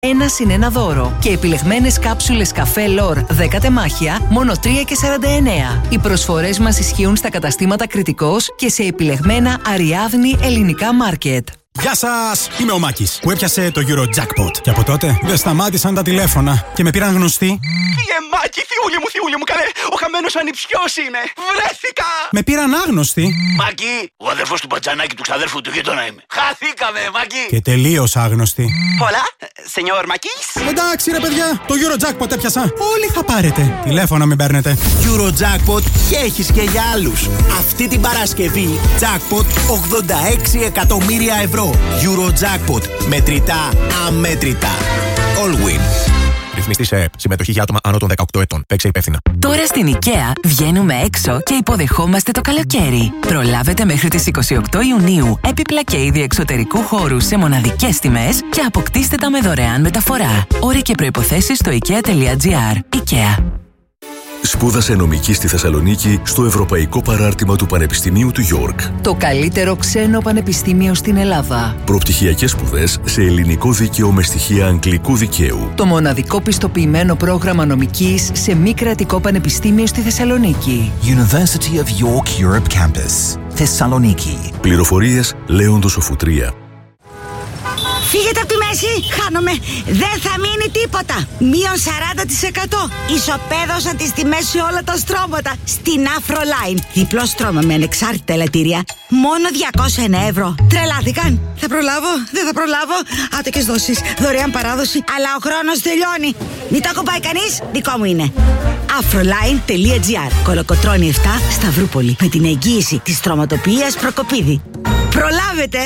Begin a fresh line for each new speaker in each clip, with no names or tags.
1 συν 1 δώρο. Και επιλεγμένες κάψουλες καφέ Λορ 10 τεμάχια, μόνο 3,49. Οι προσφορές μας ισχύουν στα καταστήματα Κρητικός και σε επιλεγμένα Αριάδνη ελληνικά μάρκετ.
Γεια σας! Είμαι ο Μάκης που έπιασε το Eurojackpot. Και από τότε δεν σταμάτησαν τα τηλέφωνα και με πήραν γνωστοί.
Μάκη, θειούλη μου, καλέ! Ο χαμένος ανιψιός είναι! Βρέθηκα!
Με πήραν άγνωστοι.
Μάκη, ο αδερφός του Πατζανάκη του ξαδέρφου του γείτονα είμαι. Χαθήκαμε, Μάκη!
Και τελείως άγνωστοι.
Πολλά, σενιόρ Μάκης.
Εντάξει ρε παιδιά, το Eurojackpot έπιασα. Όλοι θα πάρετε. Τηλέφωνα μην παίρνετε.
Eurojackpot και έχεις και για άλλους. Αυτή την Παρασκευή, jackpot 86 εκατομμύρια ευρώ. Eurojackpot. Μετρητά, αμέτρητα. All win.
Ρυθμιστή σε ΕΕΠ. Συμμετοχή για άτομα άνω των 18 ετών. Παίξε υπεύθυνα.
Τώρα στην IKEA βγαίνουμε έξω και υποδεχόμαστε το καλοκαίρι. Προλάβετε μέχρι τις 28 Ιουνίου έπιπλα και είδη εξωτερικού χώρου σε μοναδικές τιμές και αποκτήστε τα με δωρεάν μεταφορά. Όροι και προϋποθέσεις στο ikea.gr. IKEA.
Σπούδασε νομική στη Θεσσαλονίκη στο Ευρωπαϊκό Παράρτημα του Πανεπιστημίου του York.
Το καλύτερο ξένο πανεπιστήμιο στην Ελλάδα.
Προπτυχιακές σπουδές σε ελληνικό δίκαιο με στοιχεία αγγλικού δικαίου.
Το μοναδικό πιστοποιημένο πρόγραμμα νομικής σε μη κρατικό πανεπιστήμιο στη Θεσσαλονίκη.
University of York Europe Campus, Θεσσαλονίκη.
Πληροφορίες Λέοντος Οφουτρία.
Φύγετε από τη μέση, χάνομαι. Δεν θα μείνει τίποτα. Μείον 40%. Ισοπαίδωσαν τις τιμές σε όλα τα στρώματα. Στην Afroline. Διπλό στρώμα με ανεξάρτητα ελαττήρια. Μόνο 201 ευρώ. Τρελάθηκαν. Θα προλάβω, δεν θα προλάβω. Άτοκες δόσεις, δωρεάν παράδοση. Αλλά ο χρόνος τελειώνει. Μην το ακουμπάει κανείς, δικό μου είναι. Afroline.gr. Κολοκοτρώνη 7, Σταυρούπολη. Με την εγγύηση της στρωματοποιίας Προκοπίδη. Προλάβετε.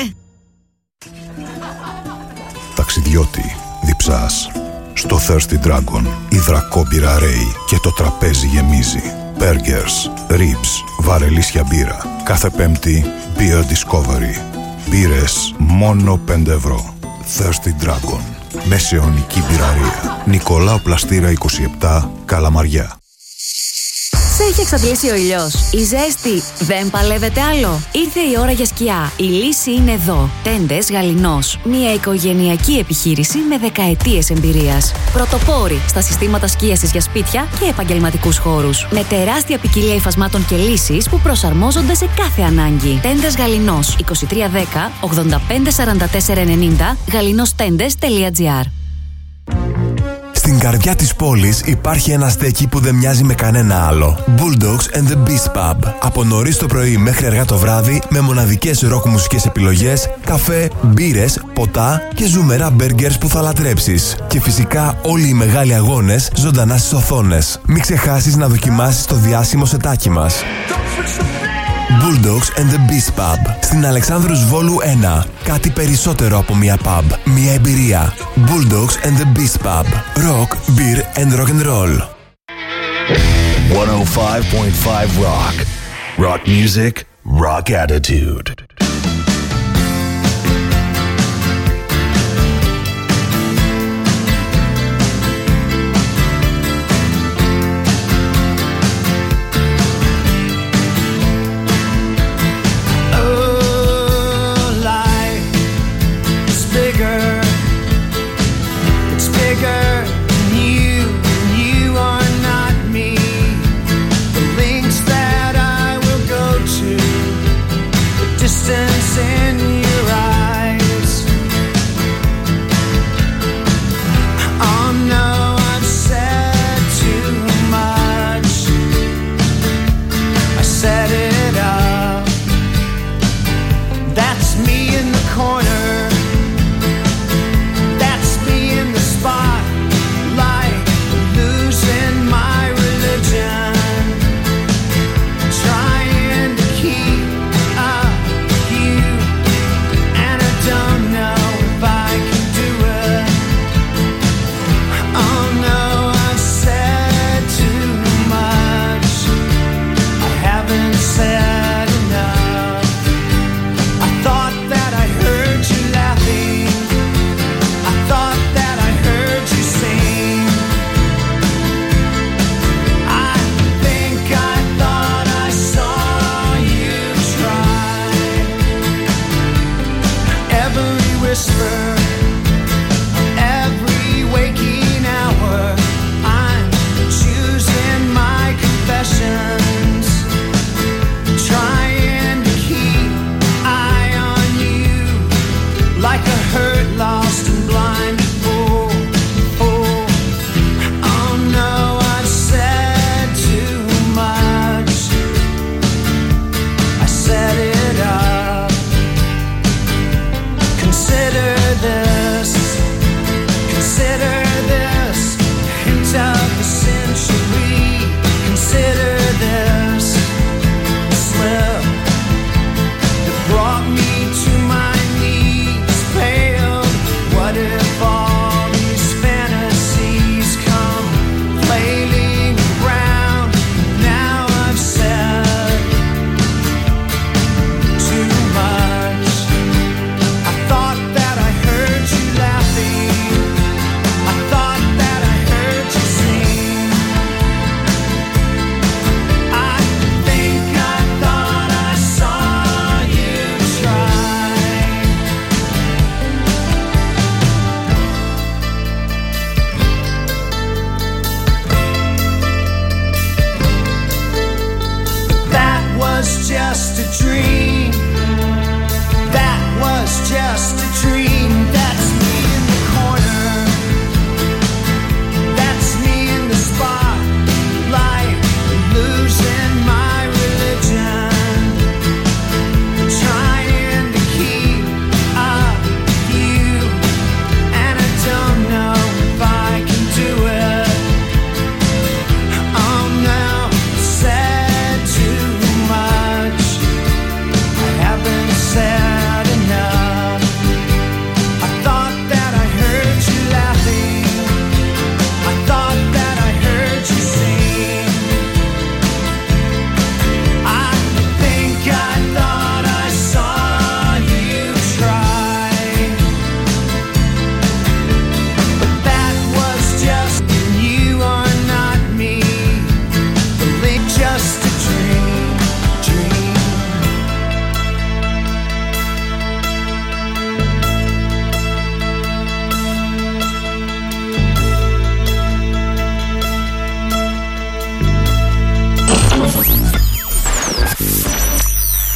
Ταξιδιώτη, διψάς. Στο Thirsty Dragon, υδρακόμπυρα ρέει και το τραπέζι γεμίζει. Burgers, ribs, βαρελίσια μπύρα. Κάθε Πέμπτη, Beer Discovery. Μπύρες μόνο 5 ευρώ. Thirsty Dragon. Μεσαιωνική μπυραρία. Νικολάου Πλαστήρα 27, Καλαμαριά.
Σε έχει εξαντλήσει ο ήλιος. Η ζέστη δεν παλεύεται άλλο. Ήρθε η ώρα για σκιά. Η λύση είναι εδώ. Τέντες Γαληνός. Μια οικογενειακή επιχείρηση με δεκαετίες εμπειρίας. Πρωτοπόροι στα συστήματα σκίασης για σπίτια και επαγγελματικούς χώρους. Με τεράστια ποικιλία υφασμάτων και λύσεις που προσαρμόζονται σε κάθε ανάγκη. Τέντες Γαληνός. 2310 85 44 90 galinostendes.gr.
Στην καρδιά της πόλης υπάρχει ένα στέκι που δεν μοιάζει με κανένα άλλο. Bulldogs and the Beast Pub. Από νωρίς το πρωί μέχρι αργά το βράδυ, με μοναδικές ροκ μουσικές επιλογές, καφέ, μπύρες, ποτά και ζουμερά μπέργκερς που θα λατρέψεις. Και φυσικά όλοι οι μεγάλοι αγώνες ζωντανά στις οθόνες. Μην ξεχάσεις να δοκιμάσεις το διάσημο σετάκι μας. Bulldogs and the Beast Pub. Στην Αλεξάνδρους Βόλου 1. Κάτι περισσότερο από μια pub. Μια εμπειρία. Bulldogs and the Beast Pub. Rock, beer and rock and roll.
105.5 Rock. Rock music, rock attitude.
Just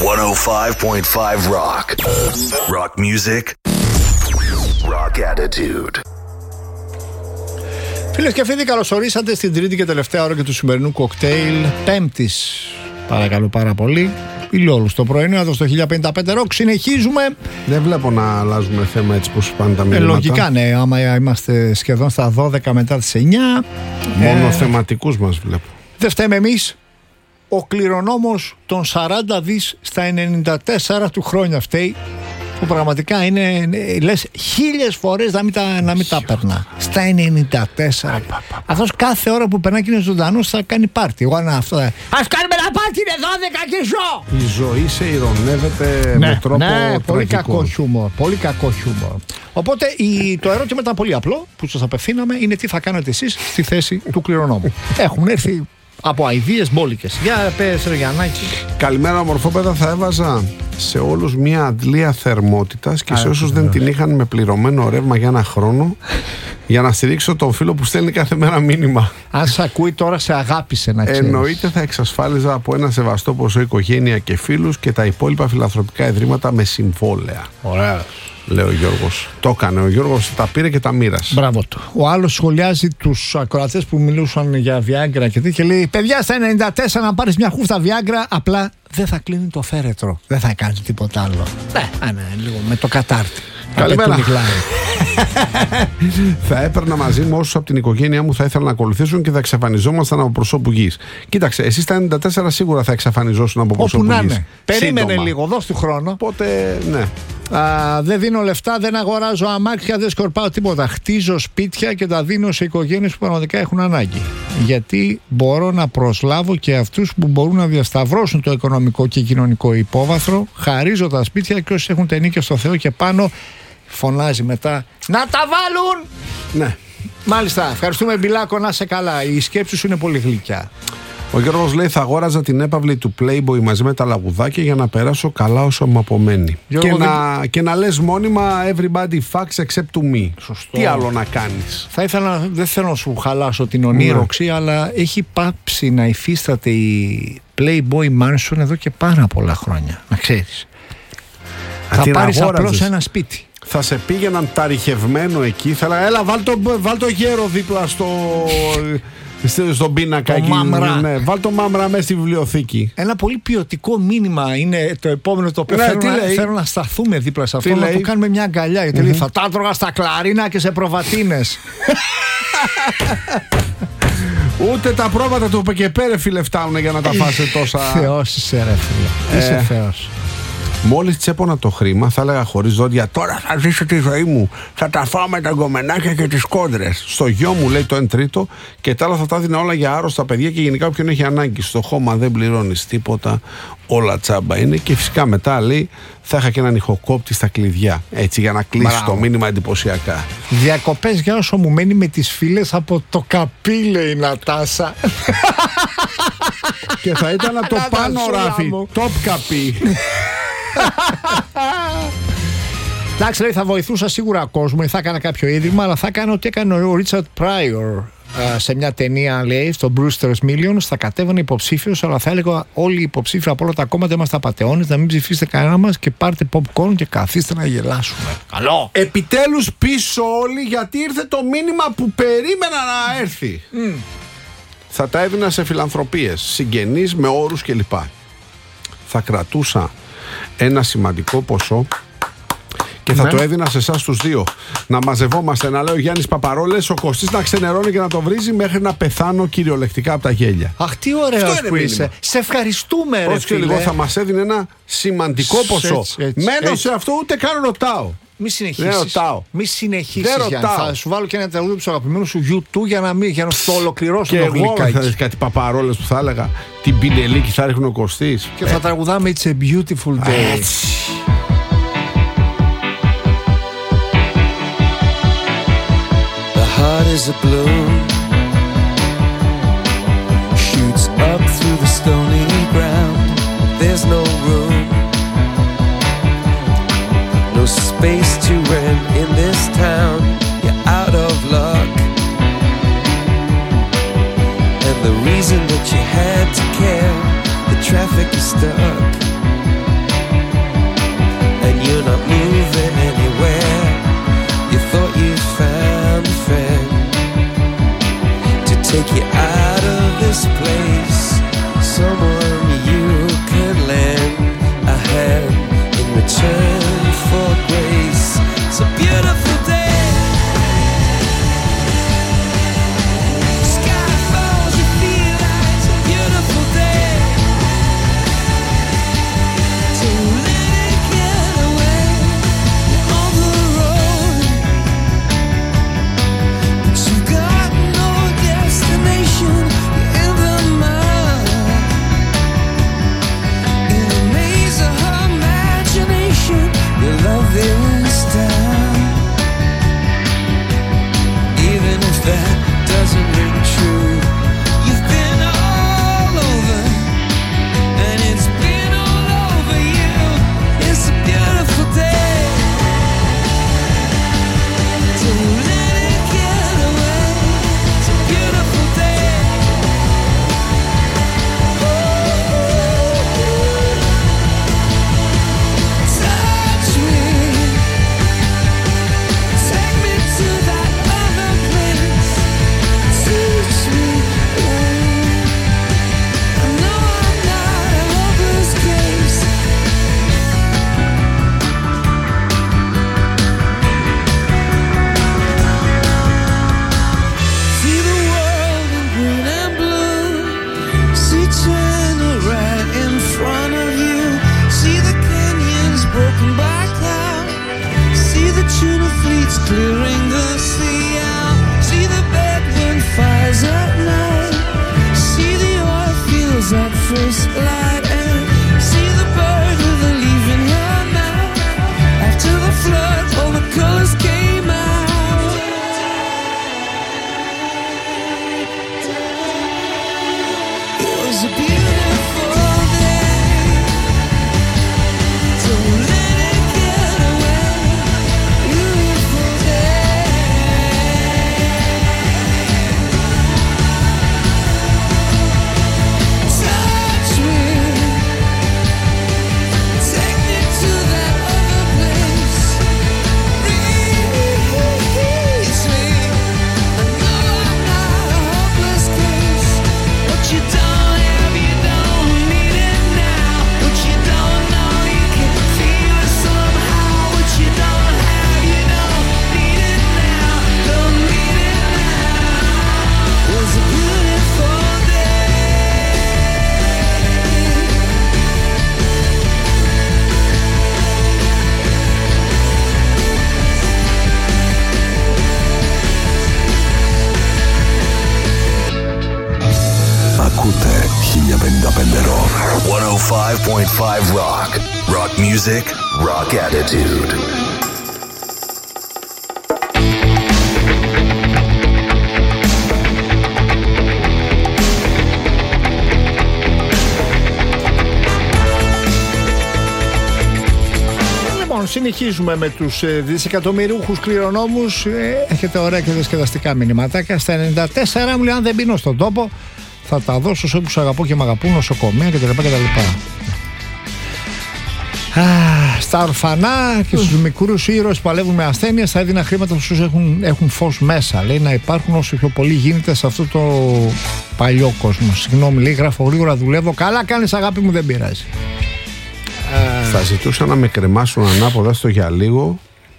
105.5 Rock. Rock music. Rock attitude.
Φίλες και φίλοι, καλώς ορίσατε στην τρίτη και τελευταία ώρα και του σημερινού κοκτέιλ Πέμπτης. Παρακαλώ πάρα πολύ. Ηλιόλου το πρωινό, εδώ στο 1055 Rock. Συνεχίζουμε.
Δεν βλέπω να αλλάζουμε θέμα έτσι πως πάνε τα μηνύματα.
Λογικά, ναι. Άμα είμαστε σχεδόν στα 12 μετά τις 9.
Μόνο θεματικούς μας βλέπω.
Δεν φταίμε εμείς. Ο κληρονόμος των 40 δις στα 94 του χρόνια φταίει. Που πραγματικά είναι, λες, 1000 φορές να μην τα περνά. Στα 94. Αυτός κάθε ώρα που περνάει και είναι ζωντανός θα κάνει πάρτι. Εγώ αυτό. Ας κάνουμε ένα πάρτι, είναι 12 και ζω.
Η ζωή σε ηρωνεύεται με τρόπο τραγικό.
Πολύ κακό χιούμορ. Πολύ κακό χιούμορ. Οπότε το ερώτημα ήταν πολύ απλό που σας απευθύναμε, είναι τι θα κάνετε εσείς στη θέση του κληρονόμου. Έχουν έρθει από αηδίες μπόλικες. Για πες ρε Γιαννάκη.
Καλημέρα ομορφόπεδα, θα έβαζα σε όλους μια αντλία θερμότητας και σε όσους δεν την είχαν με πληρωμένο ρεύμα για ένα χρόνο, για να στηρίξω τον φίλο που στέλνει κάθε μέρα μήνυμα.
Αν σε ακούει τώρα, σε αγάπησε να ξέρεις.
Εννοείται θα εξασφάλιζα από ένα σεβαστό ποσό οικογένεια και φίλους και τα υπόλοιπα φιλανθρωπικά ιδρύματα με συμβόλαια.
Ωραία.
Λέει ο Γιώργος. Το έκανε. Ο Γιώργος τα πήρε και τα μοίρασε.
Μπράβο του. Ο άλλος σχολιάζει τους ακροατές που μιλούσαν για Viagra και τι και λέει: παιδιά, στα 94 να πάρεις μια χούφτα Viagra, απλά δεν θα κλείνει το φέρετρο. Δεν θα κάνει τίποτα άλλο. Ναι, λίγο με το κατάρτι.
Καλημέρα. Θα έπαιρνα μαζί μου όσους από την οικογένειά μου θα ήθελαν να ακολουθήσουν και θα εξαφανιζόμασταν από προσώπου γης. Κοίταξε, εσύ στα 94 σίγουρα θα εξαφανιζόσουν από προσώπου γης. Όπου να είναι.
Περίμενε λίγο, δώσ' του χρόνο.
Οπότε, ναι.
Δεν δίνω λεφτά, δεν αγοράζω αμάξια, δεν σκορπάω τίποτα. Χτίζω σπίτια και τα δίνω σε οικογένειες που πραγματικά έχουν ανάγκη. Γιατί μπορώ να προσλάβω και αυτούς που μπορούν να διασταυρώσουν το οικονομικό και κοινωνικό υπόβαθρο. Χαρίζω τα σπίτια και όσοι έχουν ταινίκες στο Θεό και πάνω, φωνάζει μετά να τα βάλουν!
Ναι.
Μάλιστα, ευχαριστούμε Μπιλάκο, να είσαι καλά. Η σκέψη σου είναι πολύ γλυκιά.
Ο Γιώργος λέει: θα αγόραζα την έπαυλη του Playboy μαζί με τα λαγουδάκια για να περάσω καλά όσο μου απομένει. Και να λες μόνιμα everybody fucks except to me.
Σωστό.
Τι άλλο να κάνεις.
Δεν θέλω να σου χαλάσω την ονείροξη, αλλά έχει πάψει να υφίσταται η Playboy Mansion εδώ και πάρα πολλά χρόνια. Να ξέρεις. Θα πάρεις απλώς ένα σπίτι.
Θα σε πήγαιναν ταριχευμένο εκεί. Θα έλεγα: έλα, βάλ το γέρο δίπλα στον πίνακα εκεί. Ναι, βάλ το μάμρα μέσα στη βιβλιοθήκη.
Ένα πολύ ποιοτικό μήνυμα είναι το επόμενο το οποίο θέλω να σταθούμε δίπλα σε αυτό. Να το κάνουμε μια αγκαλιά. Γιατί λέει: θα τα έτρωγα στα κλαρίνα και σε προβατίνες.
Ούτε τα πρόβατα του Πεκεπέρε φίλε φτάνουν για να τα φάσε τόσα.
Θεός είσαι ρε φίλε. Είσαι θεός.
Μόλις τσέπωνα το χρήμα, θα έλεγα χωρίς δόντια: τώρα θα ζήσω τη ζωή μου. Θα τα φάω με τα γκομενάκια και τις κόντρες. Στο γιο μου, λέει, το 1/3 και τα άλλα θα τα έδινα όλα για άρρωστα παιδιά και γενικά όποιον έχει ανάγκη. Στο χώμα δεν πληρώνεις τίποτα. Όλα τσάμπα είναι. Και φυσικά μετά, λέει, θα είχα και έναν ηχοκόπτη στα κλειδιά. Έτσι, για να κλείσει το μήνυμα εντυπωσιακά.
Διακοπές για όσο μου μένει με τις φίλες από το καπί, λέει η Νατάσα.
Και θα ήταν από το πάνω ράφι. Top καπί.
Εντάξει, λέει, θα βοηθούσα σίγουρα κόσμο ή θα έκανα κάποιο ίδρυμα, αλλά θα έκανα ό,τι έκανε ο Ρίτσαρντ Πράιορ σε μια ταινία, λέει, στο Brewster's Millions. Θα κατέβαινε υποψήφιος, αλλά θα έλεγα όλοι οι υποψήφοι από όλα τα κόμματα είμαστε απατεώνες, να μην ψηφίσετε κανένα μας και πάρτε popcorn και καθίστε να γελάσουμε. Καλό!
Επιτέλους πίσω όλοι, γιατί ήρθε το μήνυμα που περίμενα να έρθει. Θα τα έδινα σε φιλανθρωπίες, συγγενείς με όρους κλπ. Θα κρατούσα ένα σημαντικό ποσό και θα το έδινα σε εσάς τους δύο. Να μαζευόμαστε, να λέω Γιάννης Παπαρόλες, ο Κωστής να ξενερώνει και να το βρίζει μέχρι να πεθάνω κυριολεκτικά από τα γέλια.
Αχ, τι ωραίος που είσαι. Σε ευχαριστούμε, ρε φίλε.
Λίγο θα μας έδινε ένα σημαντικό ποσό. Μένω σε αυτό, ούτε καν ρωτάω.
Μη συνεχίσεις. Θα σου βάλω και ένα τραγούδι του αγαπημένου σου YouTube για να στο ολοκληρώσω το γλυκάκι.
Και εγώ κάτι Παπαρόλες που θα έλεγα. Την πινελίκη θα ρίχνει ο Κωστής.
Και θα τραγουδάμε It's a Beautiful Day.
The heart is a balloon, shoots up through the stony ground. There's no room, no space to rent in this town. You're out of luck, and the reason that you had to care, the traffic is stuck. take you out of this place. Someone you could lend a hand in return for grace. It's a beautiful day.
Ακούτε 1055 Rock 105.5 Rock. Rock music, rock attitude.
Συνεχίζουμε με τους δισεκατομμυριούχους κληρονόμους. Έχετε ωραία και διασκεδαστικά μηνυματάκια. Στα 94 μου λέει: αν δεν πίνω στον τόπο, θα τα δώσω σε όποιους αγαπώ και μ' αγαπούν, νοσοκομεία κτλ. Στα ορφανά και στους μικρούς ήρωες που παλεύουν με ασθένειες θα έδινα χρήματα στους έχουν φως μέσα. Λέει να υπάρχουν όσο πιο πολύ γίνεται σε αυτό το παλιό κόσμο. Συγγνώμη, λέει, γράφω γρήγορα, δουλεύω. Καλά κάνεις, αγάπη μου, δεν πειράζει.
Θα ζητούσα να με κρεμάσουν ανάποδα στο για λίγο.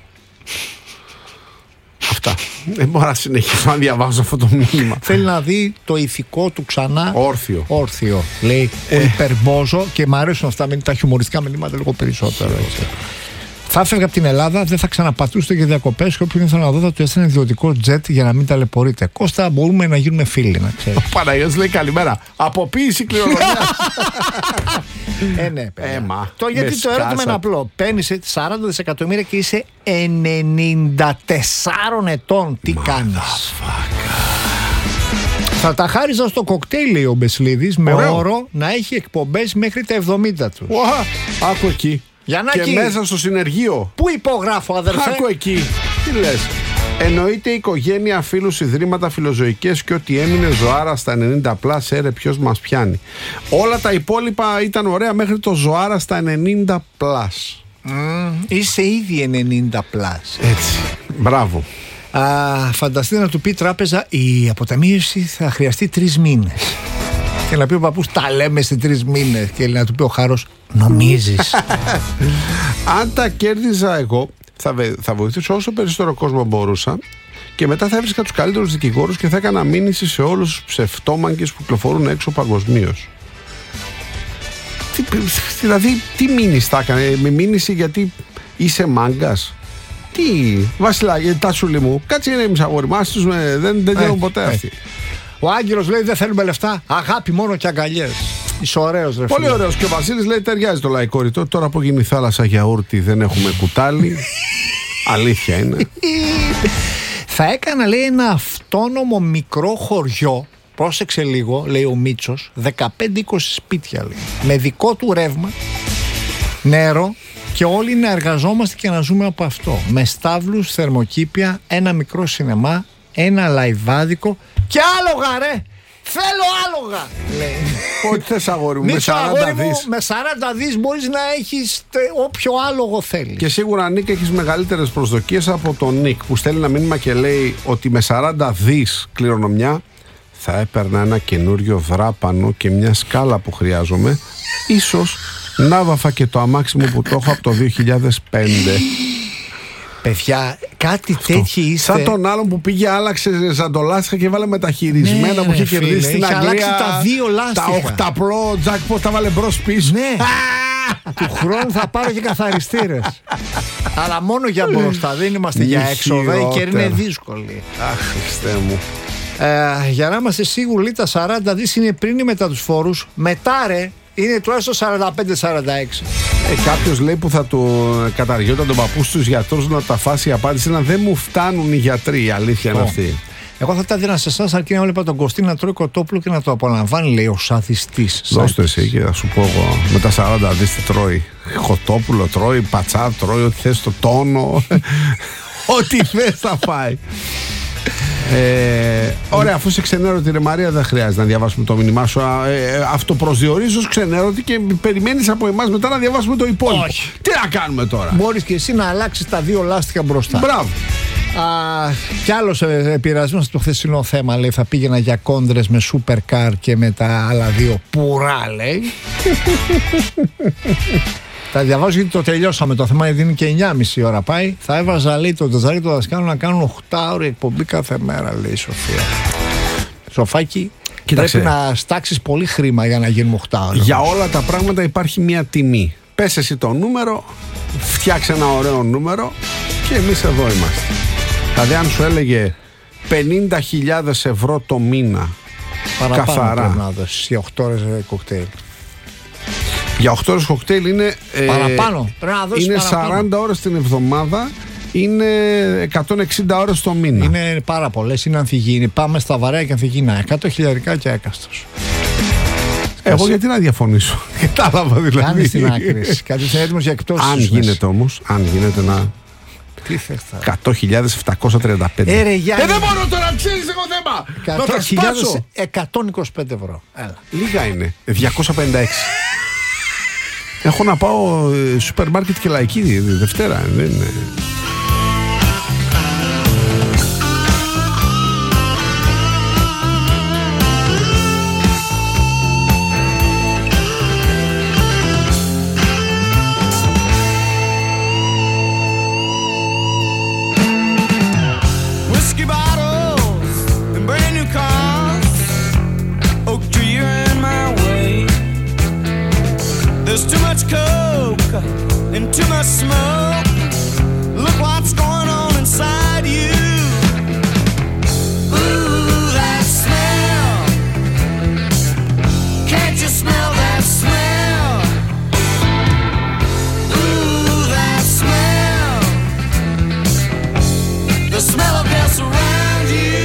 Αυτά. Δεν μπορώ να συνεχίσω να διαβάζω αυτό το μήνυμα.
Θέλει να δει το ηθικό του ξανά
όρθιο.
Λέει ο υπερμπόζο, και μου αρέσουν αυτά τα χιουμοριστικά μηνύματα λίγο περισσότερο. Θα έφευγα από την Ελλάδα, δεν θα ξαναπατούσετε για διακοπές και όποιον ήθελα να δω θα του έστειλε ιδιωτικό τζετ για να μην ταλαιπωρείτε. Κώστα, μπορούμε να γίνουμε φίλοι, να ξέρεις.
Ο Παναγιώτης λέει καλημέρα. Αποποίηση κληρονομιάς.
Ναι, παιδιά. Γιατί το ερώτημα είναι απλό. Παίρνεις 40 δισεκατομμύρια και είσαι 94 ετών. Τι κάνεις? Θα τα χάριζα στο κοκτέιλ, λέει ο Μπεσλίδης, με όρο να έχει εκπομπές μέχρι τα 70 του.
Άκου εκεί.
Γιαννάκη,
και μέσα στο συνεργείο.
Πού υπογράφω, αδερφέ?
Άκου εκεί. Τι λες? Εννοείται οικογένεια, φίλους, ιδρύματα, φιλοζωικές και ό,τι έμεινε ζωάρα στα 90+, έρε ποιος μας πιάνει. Όλα τα υπόλοιπα ήταν ωραία μέχρι το ζωάρα στα 90+.
Είσαι ήδη 90+.
Έτσι. Μπράβο.
Φανταστείτε να του πει η τράπεζα, η αποταμίευση θα χρειαστεί 3 μήνες. Και να πει ο παππούς, τα λέμε σε 3 μήνες. Και να του πει ο Χάρος, νομίζεις?
Αν τα κέρδιζα εγώ, θα βοηθήσω όσο περισσότερο κόσμο μπορούσα και μετά θα έβρισκα τους καλύτερους δικηγόρους και θα έκανα μήνυση σε όλους τους ψευτόμαγκες που κυκλοφορούν έξω παγκοσμίως. Δηλαδή, τι μήνυση θα έκανε? Με μήνυση γιατί είσαι μάγκας? Τι, Βασιλάκη, τάσουλη μου, κάτσε είναι αγόρι μας, δεν делούν ποτέ αυτοί.
Ο Άγγελος λέει, δεν θέλουμε λεφτά, αγάπη μόνο και αγκαλιές. Είσαι ωραίος, ρε φίλε.
Πολύ ωραίος. Και ο Βασίλης λέει, ταιριάζει το λαϊκό ρητό. Τώρα που γίνει θάλασσα γιαούρτι δεν έχουμε κουτάλι. Αλήθεια είναι.
Θα έκανα, λέει, ένα αυτόνομο μικρό χωριό. Πρόσεξε λίγο, λέει ο Μίτσος, 15-20 σπίτια, λέει, με δικό του ρεύμα, νερό, και όλοι να εργαζόμαστε και να ζούμε από αυτό. Με στάβλους, θερμοκήπια, ένα μικρό σινεμά, ένα λαϊβάδικο και άλογα, ρε! Θέλω άλογα! Λέει.
Ό,τι θες, αγόρι μου, με 40 δις.
Με 40 δις μπορείς να έχεις όποιο άλογο θέλεις.
Και σίγουρα, Νίκ, έχεις μεγαλύτερες προσδοκίες από τον Νίκ που στέλνει ένα μήνυμα και λέει ότι με 40 δις κληρονομιά θα έπαιρνα ένα καινούριο δράπανο και μια σκάλα που χρειάζομαι. Ίσως να βαφα και το αμάξι μου που το έχω από το 2005.
Παιδιά, κάτι τέτοιοι είστε.
Σαν τον άλλον που πήγε, άλλαξε ζαντολάστιχα και βάλε μεταχειρισμένα, ναι, που είχε κερδίσει στην Αγγλία.
Αλλάξει τα 2 λάστιχα.
Τα 8 jackpot τα βάλε μπρος πίσω.
Ναι. Του χρόνου θα πάρω και καθαριστήρες. Αλλά μόνο για μπροστά, δεν είμαστε για έξοδα. Η καιρή είναι δύσκολη.
Αχ, Χριστέ μου.
Για να είμαστε σίγουροι, τα 40 δις είναι πριν ή μετά τους φόρους? Μετά, ρε. Είναι τουλάχιστον 45-46.
Κάποιος λέει που θα του καταργιόταν τον παππού στους γιατρούς να τα φάσει, η απάντηση είναι δεν μου φτάνουν οι γιατροί. Η αλήθεια είναι αυτή.
Εγώ θα τα έδινα σε εσάς αρκεί να βλέπα τον Κωστή να τρώει κοτόπουλο και να το απολαμβάνει, λέει ο σαδιστής.
Δώστε εσύ και θα σου πω εγώ. Με τα 40 δις τι τρώει? Κοτόπουλο τρώει, πατσά τρώει, ό,τι θες, το τόνο. Ό,τι θες θα φάει. Ωραία, αφού είσαι ξενέρωτη, ρε Μαρία, δεν χρειάζεται να διαβάσουμε το μήνυμά σου. Αυτοπροσδιορίζω ως ξενέρωτη και περιμένεις από εμάς μετά να διαβάσουμε το υπόλοιπο.
Όχι.
Τι να κάνουμε τώρα?
Μπορείς και εσύ να αλλάξεις τα 2 λάστιχα μπροστά.
Μπράβο.
Κι άλλος επηρεασμένος από το χθεσινό θέμα, λέει, θα πήγαινα για κόντρες με supercar και με τα άλλα 2 πουρά, λέει. Τα διαβάζω γιατί το τελειώσαμε το θέμα, γιατί είναι και 9,5 ώρα πάει. Θα έβαζα, λέει, το Τζαζάρι το δασκάλου να κάνουν 8ωρη εκπομπή κάθε μέρα, λέει η Σοφία. Σοφάκι, κοίταξε, πρέπει να στάξεις πολύ χρήμα για να γίνουμε 8ωρη.
Για όλα τα πράγματα υπάρχει μια τιμή. Πες εσύ το νούμερο, φτιάξε ένα ωραίο νούμερο και εμείς εδώ είμαστε. Δηλαδή αν σου έλεγε 50.000 ευρώ το μήνα καθαρά,
πρέπει να δώσεις για 8 ώρες κοκτέιλ.
Για 8 ώρες κοκτέιλ είναι
παραπάνω. Πρέπει να δώσεις
είναι
παραπάνω.
40 ώρες την εβδομάδα, είναι 160 ώρες το μήνα.
Είναι πάρα πολλές, είναι ανθυγιεινή. Πάμε στα βαρέα και ανθυγιεινά. 100 χιλιαρικά και έκαστος.
Εγώ γιατί να διαφωνήσω? Κατάλαβα δηλαδή.
Κάνεις την άκρη. Κάτι είναι έτοιμος για εκτόσεις.
Αν γίνεται όμως, αν γίνεται να...
Τι θες θα...
100.735.
Δεν
μπορώ τώρα να ξέρεις εγώ θέμα.
100.125 ευρώ. Έλα.
Λίγα είναι. 256. Έχω να πάω σούπερ μάρκετ και λαϊκή Δευτέρα. Δεν είναι...
There's too much coke and too much smoke. Look what's going on inside you. Ooh, that smell. Can't you smell that smell? Ooh, that smell. The smell of death around you.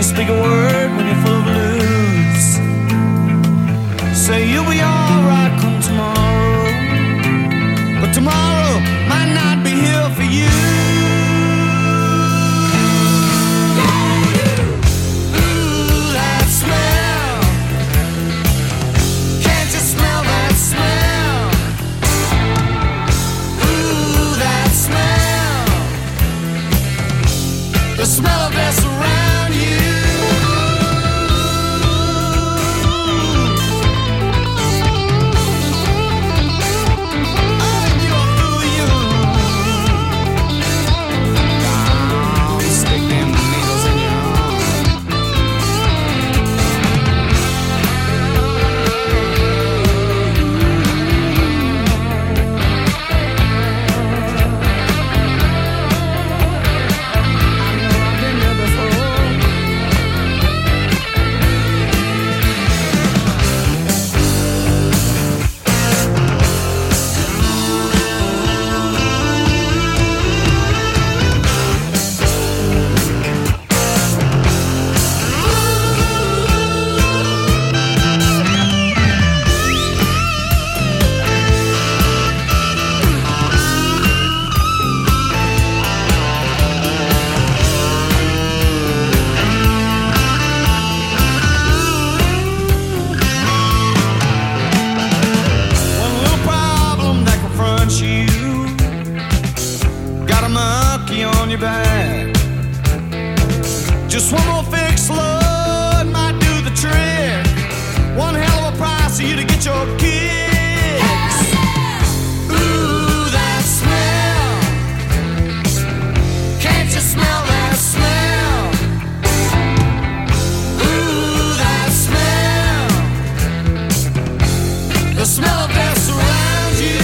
Can't speak a word when you're full of blues. Say you'll be alright come tomorrow, but tomorrow might not be here for you. The smell of this around you. Oh, you're too young. Don't stick them needles in your arm. Just one more fix, Lord, might do the trick. One hell of a price for you to get your kicks. Ooh, that smell. Can't you smell that smell? Ooh, that smell. The smell of death surrounds you.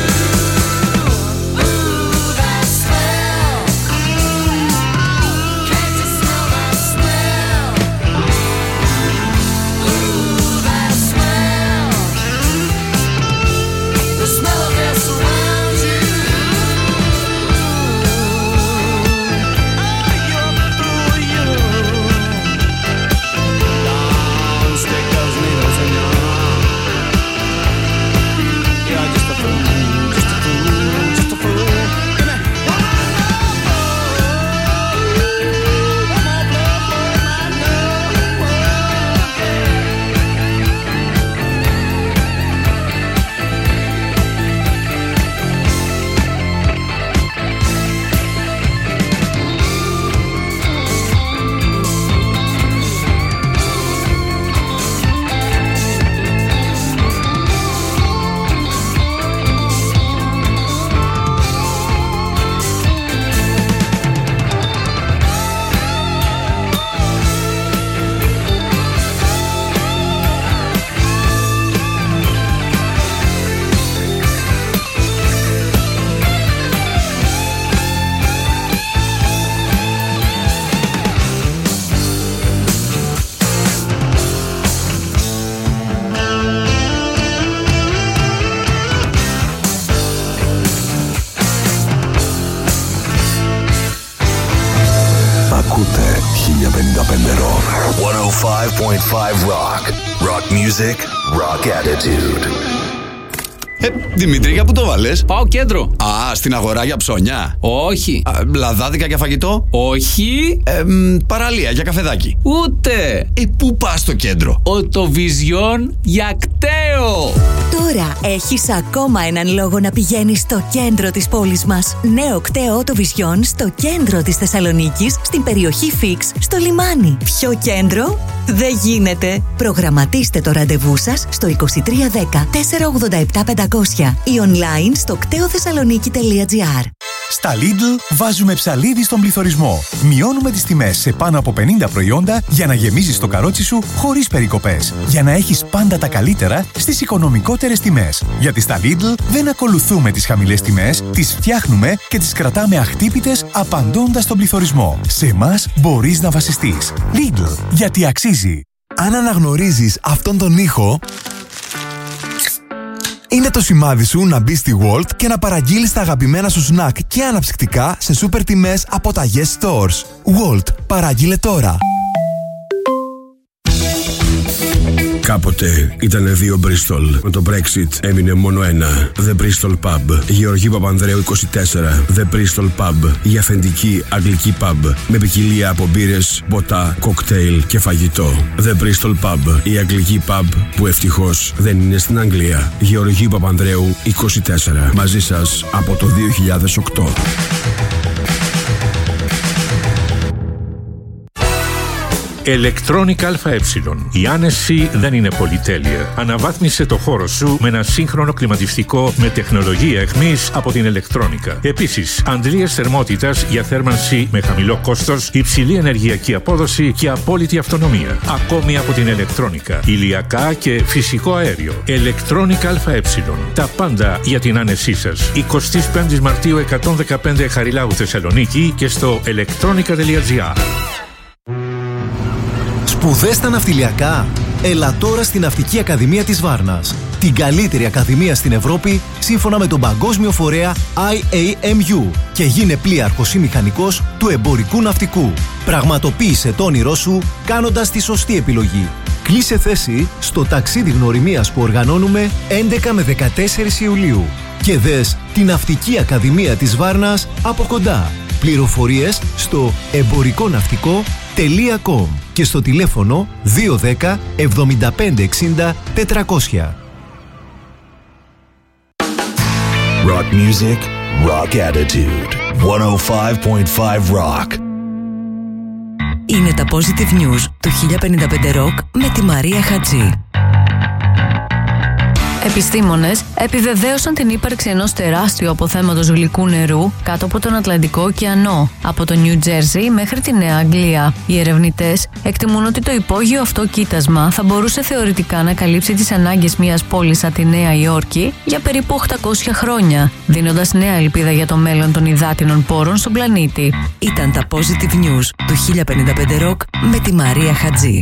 Ακούτε 1055 Rock 105.5 Rock. Rock music, rock attitude.
Δημήτρη, για πού το βάλες?
Πάω κέντρο.
Α, στην αγορά για ψώνια.
Όχι.
Λαδάδικα για φαγητό.
Όχι.
Παραλία για καφεδάκι.
Ούτε.
Πού πας στο κέντρο?
Οτοβιζιόν για κταίο.
Τώρα έχεις ακόμα έναν λόγο να πηγαίνεις στο κέντρο της πόλης μας. Νέο κταίο Οτοβιζιόν στο κέντρο της Θεσσαλονίκης, στην περιοχή Φίξ, στο λιμάνι. Πιο κέντρο δεν γίνεται. Προγραμματίστε το ραντεβού σας στο 2310 487 500 ή online στο κτεοθεσσαλονίκη.gr.
Στα Lidl βάζουμε ψαλίδι στον πληθωρισμό. Μειώνουμε τις τιμές σε πάνω από 50 προϊόντα για να γεμίζεις το καρότσι σου χωρίς περικοπές. Για να έχεις πάντα τα καλύτερα στις οικονομικότερες τιμές. Γιατί στα Lidl δεν ακολουθούμε τις χαμηλές τιμές, τις φτιάχνουμε και τις κρατάμε αχτύπητες απαντώντας στον πληθωρισμό. Σε εμάς μπορείς να βασιστείς. Lidl, γιατί αξίζει.
Αν αναγνωρίζεις αυτόν τον ήχο, είναι το σημάδι σου να μπεις στη Walt και να παραγγείλεις τα αγαπημένα σου σνακ και αναψυκτικά σε σούπερ τιμές από τα Yes Stores. Walt, παράγγειλε τώρα.
Κάποτε ήτανε 2 Bristol. Με το Brexit έμεινε μόνο ένα. The Bristol Pub. Γεωργίου Παπανδρέου 24. The Bristol Pub. Η αυθεντική αγγλική pub. Με ποικιλία από μπύρες, ποτά, κοκτέιλ και φαγητό. The Bristol Pub. Η αγγλική pub που ευτυχώς δεν είναι στην Αγγλία. Γεωργίου Παπανδρέου 24. Μαζί σας από το 2008.
Electronic ΑΕ. Η άνεση δεν είναι πολυτέλεια. Αναβάθμισε το χώρο σου με ένα σύγχρονο κλιματιστικό με τεχνολογία αιχμής από την Electronica. Επίσης, αντλίες θερμότητας για θέρμανση με χαμηλό κόστος, υψηλή ενεργειακή απόδοση και απόλυτη αυτονομία. Ακόμη από την Electronica. Ηλιακά και φυσικό αέριο. Electronic ΑΕ. Τα πάντα για την άνεσή σας. 25 Μαρτίου 115 Χαριλάου Θεσσαλονίκη και στο electronica.gr.
Σπουδές στα ναυτιλιακά. Έλα τώρα στην Ναυτική Ακαδημία της Βάρνας. Την καλύτερη ακαδημία στην Ευρώπη σύμφωνα με τον παγκόσμιο φορέα IAMU και γίνε πλοίαρχος ή μηχανικός του εμπορικού ναυτικού. Πραγματοποίησε το όνειρό σου κάνοντας τη σωστή επιλογή. Κλείσε θέση στο ταξίδι γνωριμίας που οργανώνουμε 11 με 14 Ιουλίου και δες την Ναυτική Ακαδημία της Βάρνας από κοντά. Πληροφορίες στο εμπορικοναυτικό.com και στο τηλέφωνο 210 75 60 400.
Rock music, rock attitude. 105.5 Rock.
Είναι τα Positive News του 1055 Rock με τη Μαρία Χατζή. Επιστήμονες επιβεβαίωσαν την ύπαρξη ενός τεράστιου αποθέματος γλυκού νερού κάτω από τον Ατλαντικό ωκεανό, από το Νιου Τζέρζι μέχρι τη Νέα Αγγλία. Οι ερευνητές εκτιμούν ότι το υπόγειο αυτό κοίτασμα θα μπορούσε θεωρητικά να καλύψει τις ανάγκες μιας πόλης σαν τη Νέα Υόρκη για περίπου 800 χρόνια, δίνοντας νέα ελπίδα για το μέλλον των υδάτινων πόρων στον πλανήτη. Ήταν τα Positive News του 1055 Rock με τη Μαρία Χατζή.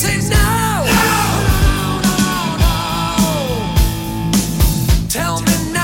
Tell me now.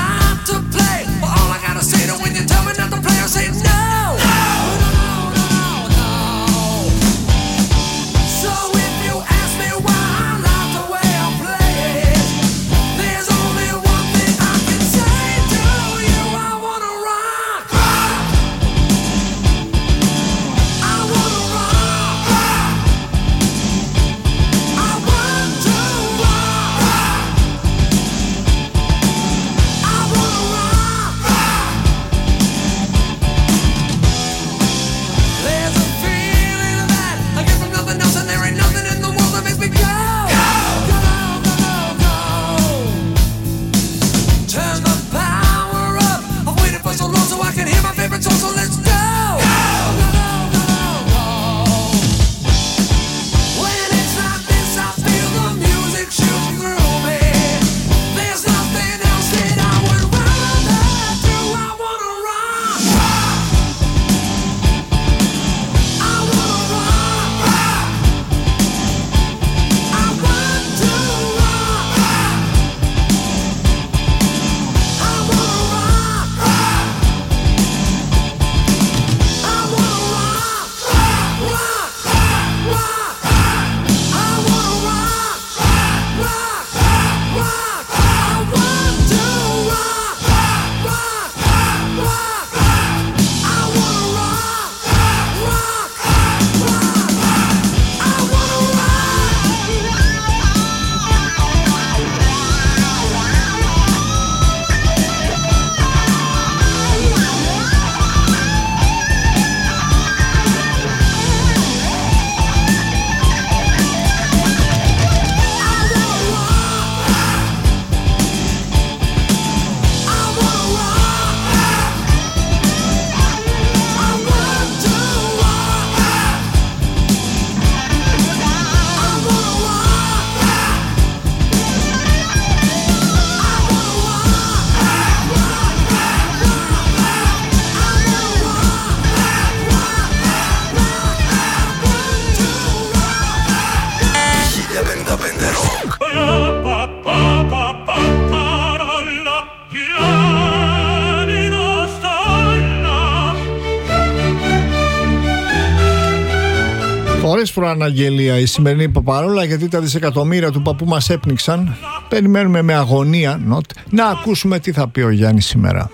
χωρίς προαναγγελία η σημερινή παρόλα, γιατί τα δισεκατομμύρια του παππού μας έπνιξαν. Περιμένουμε με αγωνία να ακούσουμε τι θα πει ο Γιάννης σήμερα.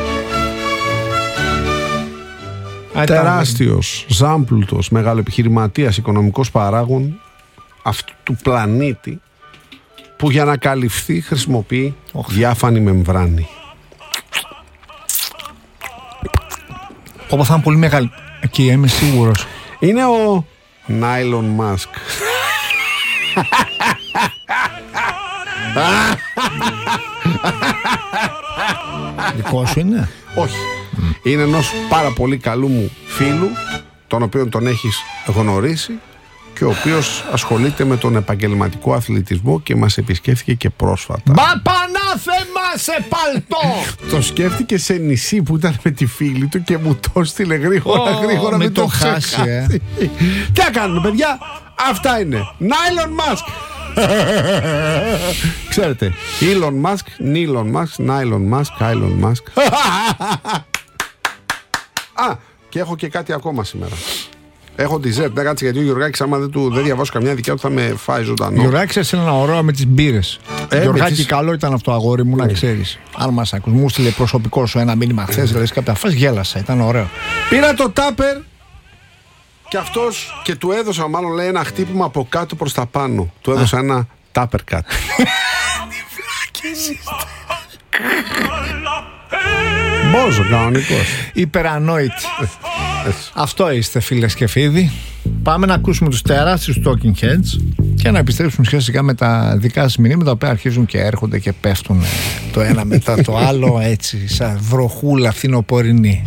Τεράστιος, ζάμπλουτος, μεγαλοεπιχειρηματίας, οικονομικός παράγων αυτού του πλανήτη, που για να καλυφθεί χρησιμοποιεί διάφανη μεμβράνη.
Όπως θα είναι πολύ μεγάλη. Εκεί είμαι σίγουρος.
Είναι ο Νάιλον Μάσκ.
Δικό σου είναι?
Όχι. Είναι ενός πάρα πολύ καλού μου φίλου, τον οποίο τον έχεις γνωρίσει και ο οποίος ασχολείται με τον επαγγελματικό αθλητισμό και μας επισκέφθηκε και πρόσφατα.
Πανάθεμα σε παλτό!
Το σκέφτηκε σε νησί που ήταν με τη φίλη του και μου το έστειλε γρήγορα
μην το χάσει.
Τι να κάνουμε, παιδιά, αυτά είναι. Νάιλον Μάσκ. Ξέρετε, Elon Musk, Νίλον Musk, Νάιλον Musk, Άιλον Musk. Α, και έχω και κάτι ακόμα σήμερα. Έχω τη Z, κάτσε, γιατί ο Γιωργάκης άμα δεν διαβάσω καμιά δικιά του θα με φάει ζωντανό.
Γιωργάκης έστειλε ένα ωραίο με τις μπύρες. Γιωργάκη, καλό ήταν αυτό, αγόρι μου, να ξέρεις. Αν μας ακούς, μου στείλε προσωπικό σου ένα μήνυμα χθες, δηλαδή κάποια φάση γέλασα, ήταν ωραίο.
Πήρα το τάπερ και αυτός και του έδωσα, μάλλον λέει, ένα χτύπημα από κάτω προς τα πάνω. Του έδωσα ένα τάπερ κάτω. Μπόζο, κανονικός.
Υπερανόητη. Αυτό είστε, φίλες και φίλοι. Πάμε να ακούσουμε τους τεράστιους Talking Heads και να επιστρέψουμε σχετικά με τα δικά σας μηνύματα που αρχίζουν και έρχονται και πέφτουν το ένα μετά το άλλο, έτσι σαν βροχούλα φθινοπορεινή.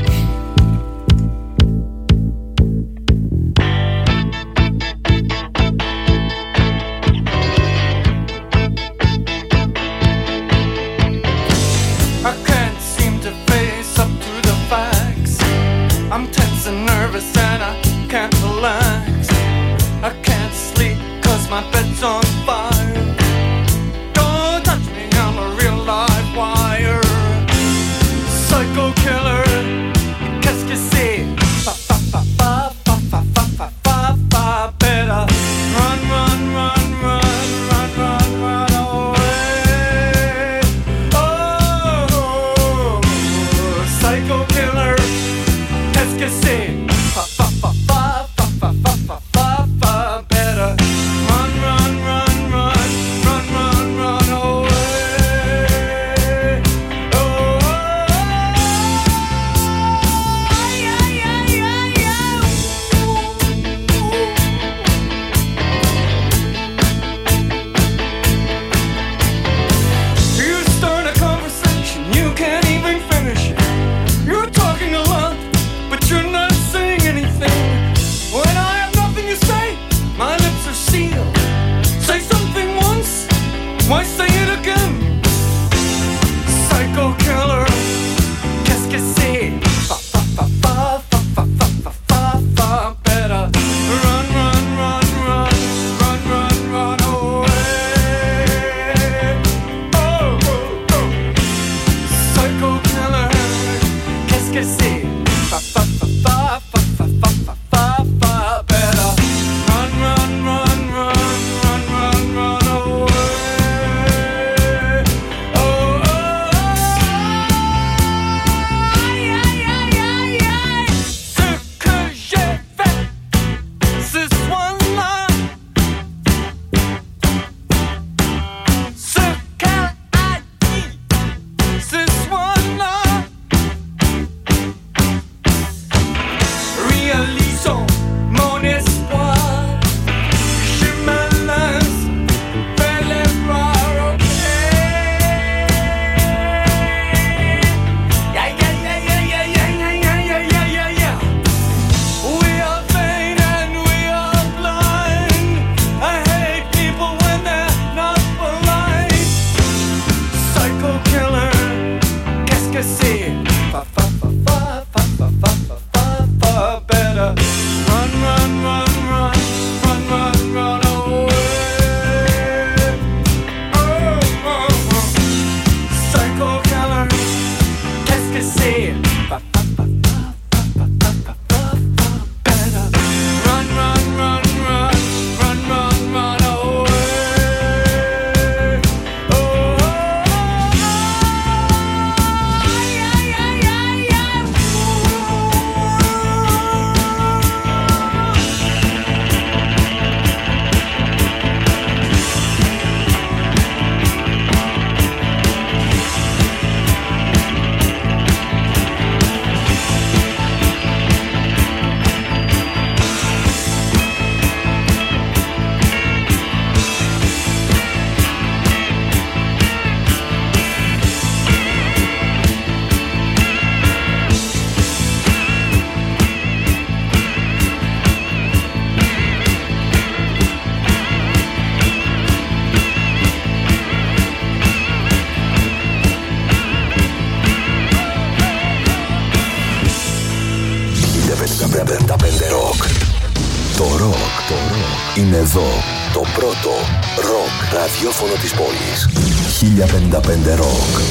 1055 Rock. Το rock είναι εδώ. Το πρώτο rock ραδιόφωνο της πόλης. 1055 Rock.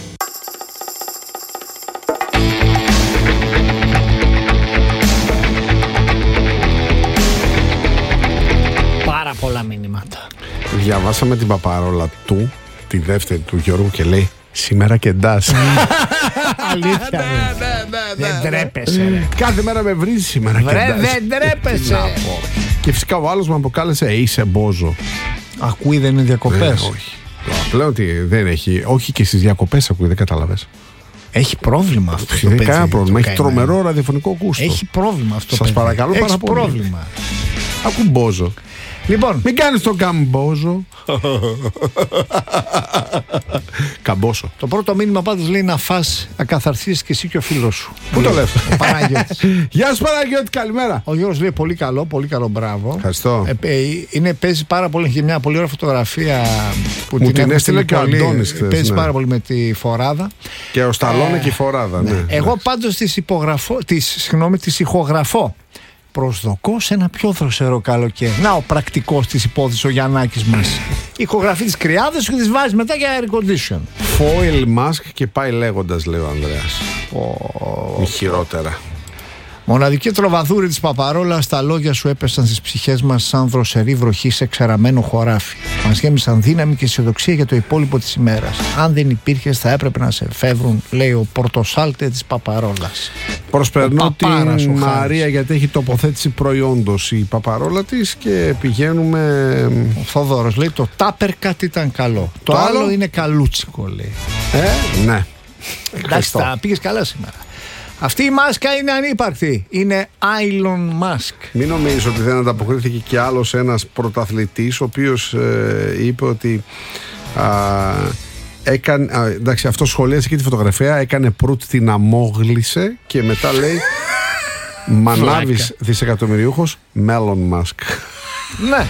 Πάρα πολλά μηνύματα.
Διαβάσαμε την παπαρόλα του, τη δεύτερη του Γιώργου, και λέει σήμερα και ντάς.
Αλήθεια. Δεν τρέπεσαι.
Κάθε μέρα με βρίζει σήμερα και ντάς.
Δεν τρέπεσαι.
Και φυσικά ο άλλος μου αποκάλεσε είσαι μπόζο.
Ακούει, δεν είναι διακοπές?
Όχι. Λέω ότι δεν έχει. Όχι, και στις διακοπές ακούει, δεν κατάλαβες.
Έχει πρόβλημα αυτό.
Δεν έχει κανένα πρόβλημα. Έχει τρομερό ραδιοφωνικό γούστο.
Έχει πρόβλημα αυτό.
Σας παρακαλώ πάρα πολύ.
Έχει πρόβλημα.
Ακού μπόζο.
Λοιπόν,
μην κάνεις τον καμπόζο. Καμπόσο.
Το πρώτο μήνυμα πάντως λέει να φας, να καθαρθείς και εσύ και ο φίλος σου.
Πού το λες?
Ο Παναγιώτης.
Γεια σου Παναγιώτη, καλημέρα.
Ο Γιώργος λέει πολύ καλό, μπράβο.
Ευχαριστώ.
Παίζει πάρα πολύ, έχει μια πολύ ωραία φωτογραφία που
μου την έστειλε και ο Αντώνης χθες.
Παίζει πάρα πολύ με τη φοράδα.
Και ο Σταλόνε και η φοράδα. Ναι.
Εγώ πάντως τις ηχογραφώ. Προσδοκώ σε ένα πιο δροσερό καλοκαίρι. Να, ο πρακτικός της υπόθεσης, ο Γιαννάκης μας. Ηχογραφεί τις κρυάδες και τις βάζει μετά για air condition.
Foil mask και πάει λέγοντας, λέει ο Ανδρέας. Μη χειρότερα.
Μοναδική τροβαδούρη της Παπαρόλας, τα λόγια σου έπεσαν στις ψυχές μας σαν δροσερή βροχή σε ξεραμένο χωράφι. Μας γέμισαν δύναμη και αισιοδοξία για το υπόλοιπο της ημέρας. Αν δεν υπήρχες θα έπρεπε να σε φεύγουν, λέει ο πορτοσάλτε της Παπαρόλας.
Προσπερνώ την Μαρία γιατί έχει τοποθέτηση προϊόντος η Παπαρόλα της και πηγαίνουμε.
Ο Θοδόρος λέει το τάπερκατ ήταν καλό. Το άλλο είναι καλούτσικο, λέει.
Ναι.
Εντάξει, τα πήγες καλά σήμερα. Αυτή η μάσκα είναι ανύπαρκτη. Είναι Elon Musk.
Μην νομίζεις ότι δεν ανταποκρίθηκε και άλλος ένας πρωταθλητής, ο οποίος είπε ότι εντάξει, αυτό σχολίασε και τη φωτογραφία, έκανε προύτ, την αμόγλησε και μετά λέει μανάβης δισεκατομμυριούχος Μέλλον Musk.
Ναι.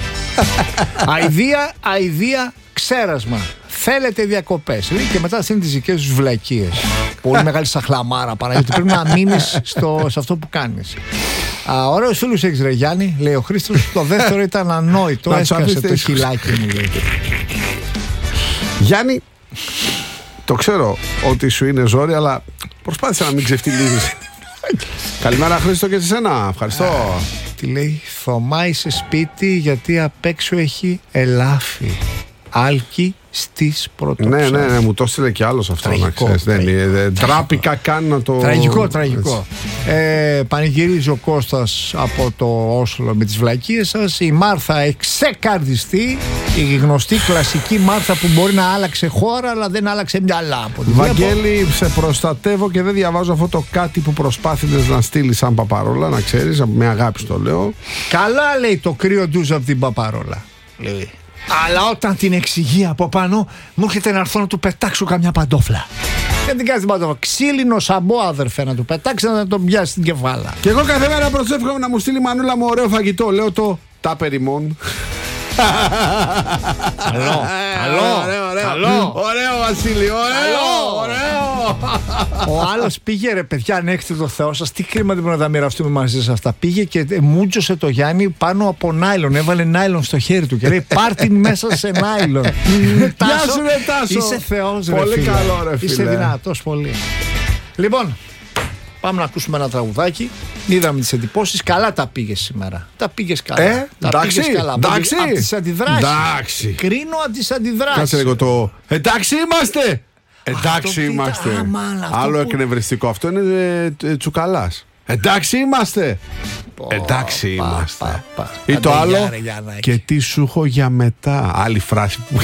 Αηδία ξέρασμα. Θέλετε διακοπές. Λέει και μετά στείλει τις δικές τους βλακίες. Πολύ μεγάλη σαχλαμάρα Παναγιώτη. Πρέπει να μείνεις σε αυτό που κάνεις. Ωραίος φίλους έχεις ρε Γιάννη, λέει ο Χρήστος. Το δεύτερο ήταν ανόητο. Έσκασε το χιλάκι μου, λέει.
Γιάννη, το ξέρω ότι σου είναι ζόρι, αλλά προσπάθησε να μην ξεφτιλίζεις. Καλημέρα Χρήστο και σε σένα. Ευχαριστώ.
Τι λέει? Θωμά είσαι σπίτι γιατί απ' έξω έχει ελάφι. Άλκη στις πρωτοψάλτες.
Ναι, μου το έστειλε και άλλος αυτό.
Τραγικό,
δεν τράπηκα καν να το.
Τραγικό. Πανηγυρίζει ο Κώστας από το Όσλο με τις βλακίες σας. Η Μάρθα εξεκαρδιστεί. Η γνωστή κλασική Μάρθα που μπορεί να άλλαξε χώρα αλλά δεν άλλαξε μυαλά.
Βαγγέλη, σε προστατεύω και δεν διαβάζω αυτό το κάτι που προσπάθησες να στείλεις σαν Παπαρόλα, να ξέρεις, με αγάπη το λέω.
Καλά, λέει, το κρύο ντουζ από την Παπαρόλα, λέει. Αλλά όταν την εξηγεί από πάνω, μου έρχεται να έρθω να του πετάξω καμιά παντόφλα. Δεν την κάνει την παντόφλα. Ξύλινο σαμπό, αδερφέ, να του πετάξει να τον πιάσει την κεφάλα.
Και εγώ κάθε μέρα προσεύχομαι να μου στείλει Μανούλα μου ωραίο φαγητό. Λέω το τάπεριμόν. Ωραίο Βασίλη, ωραίο.
Ο άλλος πήγε, ρε παιδιά, αν έχετε το Θεό σας, τι κρίμα δεν μπορούμε να τα μοιραστούμε μαζί σας αυτά. Πήγε και μούτζωσε το Γιάννη πάνω από νάιλον. Έβαλε νάιλον στο χέρι του και λέει πάρ' την μέσα σε νάιλον.
Γεια σου ρε Τάσο.
Είσαι Θεός ρε φίλε.
Πολύ καλό ρε φίλε.
Είσαι δυνατός πολύ. Λοιπόν, πάμε να ακούσουμε ένα τραγουδάκι. Είδαμε τις εντυπώσεις. Καλά τα πήγες σήμερα. Τα πήγες καλά.
Εντάξει.
Από τις αντιδράσεις. Κρίνω από τις αντιδράσεις.
Κάτσε λίγο το. Εντάξει είμαστε. Εντάξει είμαστε. Άλλο εκνευριστικό. Αυτό είναι Τσουκαλάς. Εντάξει είμαστε. Εντάξει είμαστε. Ή το άλλο. Και τι σου έχω για μετά. Άλλη φράση που.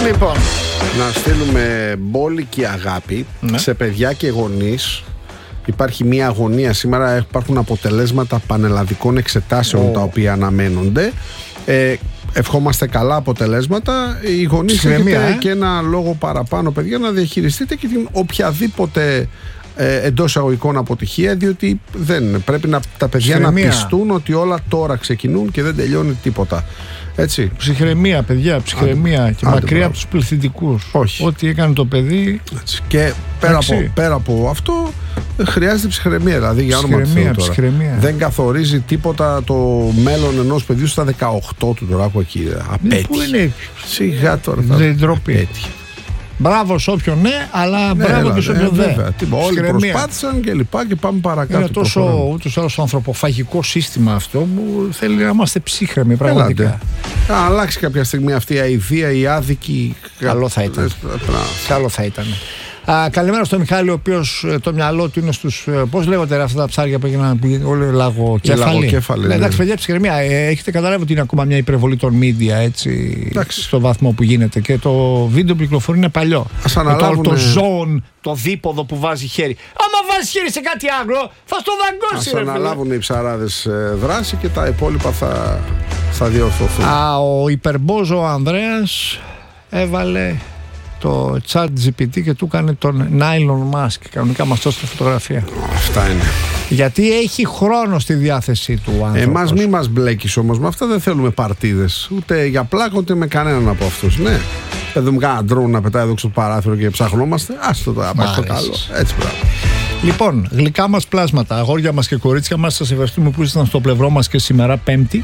Λοιπόν,
να στείλουμε μπόλικη αγάπη σε παιδιά και γονείς. Υπάρχει μια αγωνία σήμερα, υπάρχουν αποτελέσματα πανελλαδικών εξετάσεων τα οποία αναμένονται. Ευχόμαστε καλά αποτελέσματα. Οι γονείς έχετε και ένα λόγο παραπάνω, παιδιά, να διαχειριστείτε και την οποιαδήποτε εντός εισαγωγικών αποτυχία, διότι δεν πρέπει τα παιδιά να πιστούν ότι όλα τώρα ξεκινούν και δεν τελειώνει τίποτα. Έτσι.
Ψυχραιμία, παιδιά, ψυχραιμία και μακριά από τους πληθυντικούς.
Όχι.
Ό,τι έκανε το παιδί.
Έτσι. Και πέρα από αυτό, χρειάζεται ψυχραιμία. Δηλαδή, για όνομα του Θεού τώρα. Δεν καθορίζει τίποτα το μέλλον ενός παιδιού στα 18 του τώρα. Άκου εκεί. Απέτυχε.
Πού είναι.
Σιγά τώρα.
Δεν ντροπή. Μπράβο σε όποιον μπράβο και σε όποιον δεν.
Όλοι προσπάθησαν και λοιπά και πάμε παρακάτω.
Είναι τόσο ούτως άλλως ανθρωποφαγικό σύστημα αυτό που θέλει να είμαστε ψύχρεμοι πραγματικά.
Να αλλάξει κάποια στιγμή αυτή η αηδία, η άδικη.
Καλό θα ήταν. Καλό θα ήταν. Καλημέρα στον Μιχάλη, ο οποίος το μυαλό του είναι στους. Πώς λέγονται αυτά τα ψάρια που έγιναν όλοι λαγοκέφαλοι. Ναι, εντάξει, παιδιά, ψυχραιμία. Έχετε καταλάβει ότι είναι ακόμα μια υπερβολή των media, έτσι. Εντάξει. Στο βαθμό που γίνεται. Και το βίντεο που κυκλοφορεί είναι παλιό. Το ζώον, το δίποδο που βάζει χέρι. Άμα βάζει χέρι σε κάτι άγρο, θα στο δαγκώσει.
Ας αναλάβουν οι ψαράδες δράση και τα υπόλοιπα θα διορθωθούν.
Ο υπερμπόζο Ανδρέας έβαλε το chat GPT και του έκανε τον Nylon Mask. Κανονικά μας έστειλε φωτογραφία.
Αυτά είναι.
Γιατί έχει χρόνο στη διάθεσή του άνθρωπος.
Εμάς μη μας μπλέκεις όμως. Με αυτά δεν θέλουμε παρτίδες. Ούτε για πλάκα ούτε με κανέναν από αυτούς. Ναι. Δεν δούμε κανένα ντρόουν να πετάει εδώ στο παράθυρο και ψαχνόμαστε. Άστο το καλό. Έτσι πράγμα.
Λοιπόν, γλυκά μας πλάσματα, αγόρια μας και κορίτσια μας, σας ευχαριστούμε που ήσασταν στο πλευρό μας και σήμερα Πέμπτη.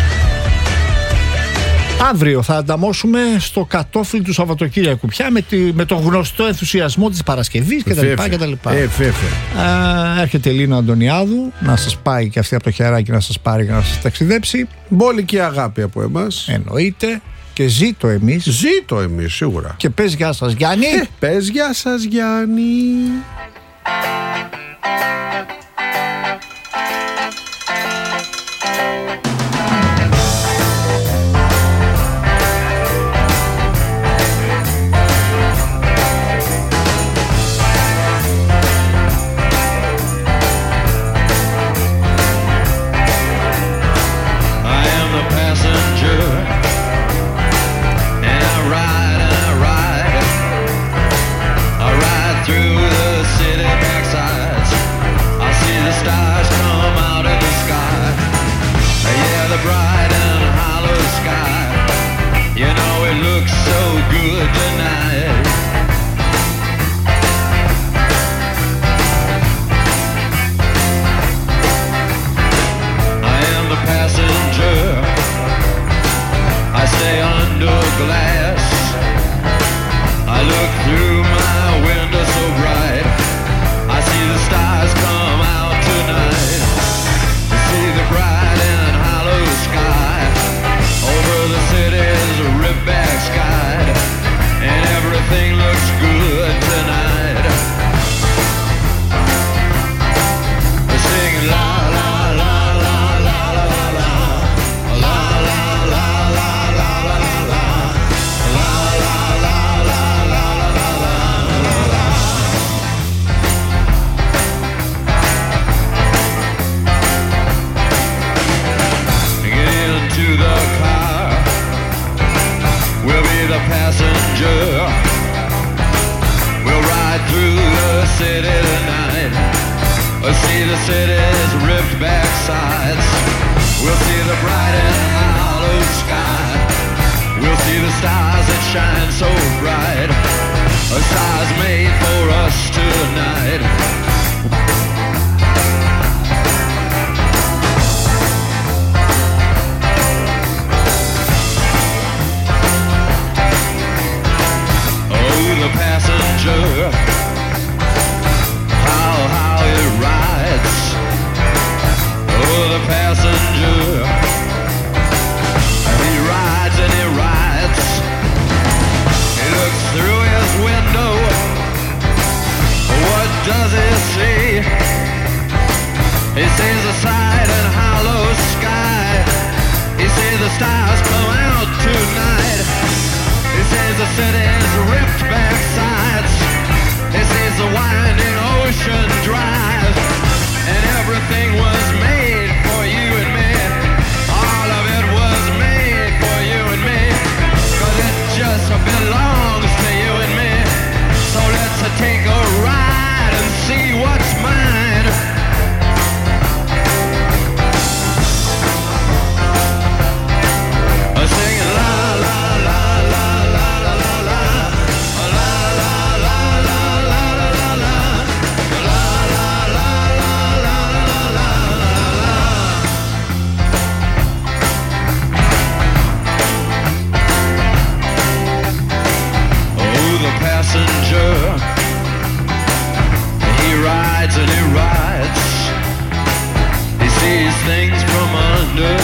Αύριο θα ανταμώσουμε στο κατόφλι του Σαββατοκύριακου πια με το γνωστό ενθουσιασμό της Παρασκευής κτλ. Έρχεται η Λίνα Αντωνιάδου να σας πάει και αυτή από το χεράκι να σας πάρει και να σας ταξιδέψει.
Μπόλικη αγάπη από εμάς.
Εννοείται. Και ζήτω εμείς.
Ζήτω εμείς σίγουρα.
Και πες γεια σας Γιάννη.
Πες γεια σας Γιάννη.
The city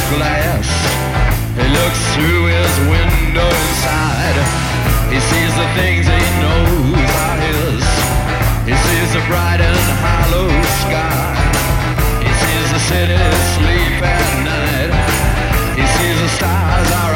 glass. He looks through his window inside. He sees the things he knows are his. He sees the bright and hollow sky. He sees the city sleep at night. He sees the stars are